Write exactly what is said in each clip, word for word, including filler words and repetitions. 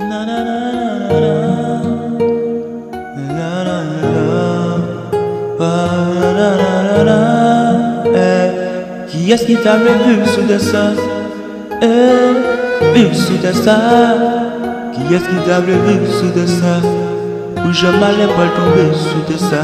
Na na na na na na na na na. Qui est-ce qui t'a vu sous de ça? Eh, vu sous de ça. Qui est-ce qui t'a vu sous de ça? Où je m'allais pas tomber sous de ça.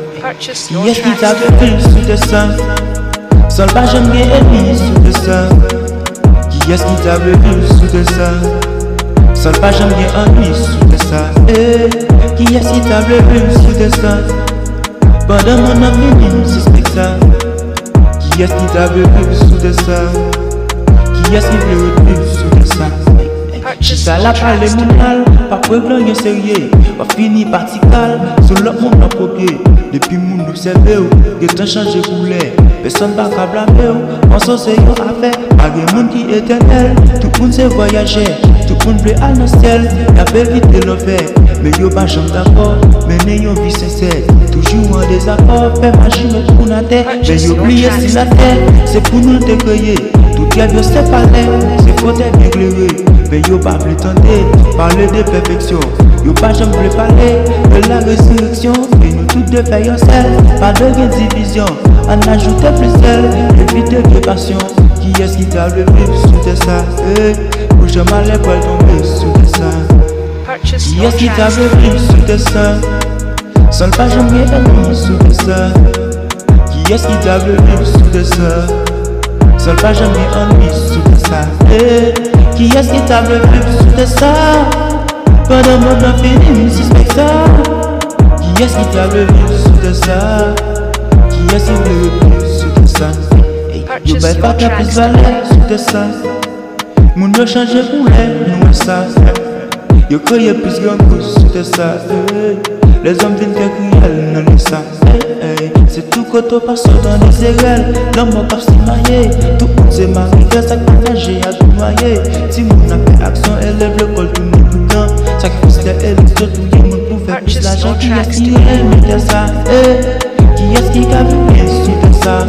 Qui est-ce qui t'a vu sous de ça? Seul pas j'aime bien ennemi sous de ça. Qui est-ce qui t'a vu sous de ça? Seul pas j'aime bien ennemi sous de ça. Eh, qui est-ce qui t'a vu sous de ça? Pendant mon ami, suspecte ça. Qui est-ce qui t'a vu sous de ça? Qui est-ce qui veut sous de ça? Ça la parle les mounal, pas preuve rien sérieux. Pas fini partical, sur l'autre monde en copier. Depuis moun observé, que t'as changé couleur. Personne pas qu'à blâmer, on s'en sait yon affaire. Pas de monde qui est éternel, tout le monde sait voyager. Tout le monde veut aller dans le ciel, y'a fait vite de l'enfer. Mais yo pas jamais d'accord, mais n'ayons vie sincère. Toujours en désaccord, fait magie mais pour la terre. Mais yo oublié si la terre, c'est pour nous décueillir. Tout y a bien c'est pas l'air, c'est faut être bien éclairé. Mais yo pas plus tenter, parler de perfection. Yo pas jamais voulu parler de la résurrection. Et nous toutes deux faisons seul, pas de division. On ajoute plus seul, éviter de passion. Qui est-ce qui t'a levé sous de ça? Eh, où je m'allais pas tomber sous de ça. Qui est-ce qui t'a levé sous de ça? Seul pas jamais ennemi sous de ça. Qui est-ce qui t'a levé sous de ça? Seul pas jamais ennemi sous de ça. Eh, qui est-ce qui t'a levé sous de ça? Pendant mon infini, suspecte ça. Qui est-ce qui t'a levé sous de ça? Qui est-ce qui t'a levé sous de ça? Yo bay pas ta plus valeur sous de ça. Moun yo changé pour les nous ça. Yo créé plus grand cause sous de ça. Les hommes viennent faire crier dans le ça. C'est tout côté passe dans les érelles. L'homme a pas si maillé. Tout le monde s'est marié, ça partagé à tout noyer. Si moun a fait action, élève le col tout le monde tout le temps. Sacrifice les élèves, tout le monde pour faire plus l'argent. Qui est-ce qui est de ça? Qui est-ce qui a vu sous de ça?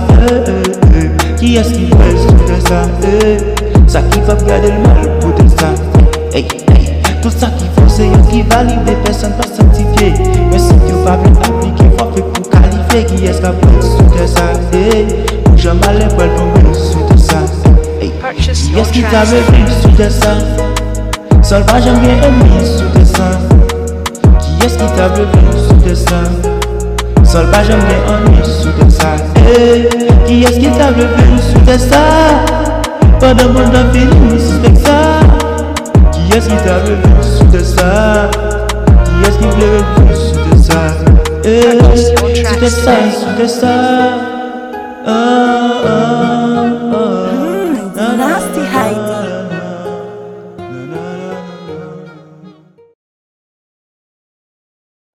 Qui est-ce qui fait sous de ça? Ça qui va garder le mal pour de ça. Hey, hey. Tout ça qu'il faut c'est yon qui valide des personnes pas sanctifiées. Mais si tu vas bien appliquer, faut faire pour qualifier. Qui est-ce qui a fait sous de ça? Hey, où je m'allais pas tomber sous de ça. Hey, qui est-ce qui t'a vu sous de ça? Seul pas j'aime bien ennemi sous de ça. Qui est-ce qui t'a vu sous de ça? Seul pas j'aime bien ennemi sous de ça. Hey, qui est-ce qui t'a vu sous de ça? Pendant mon infini, suspecte ça. Qui est-ce qui t'a vu sous de ça? Qui est-ce qui veut sous de ça? Eh, sous de ça, sous de ça.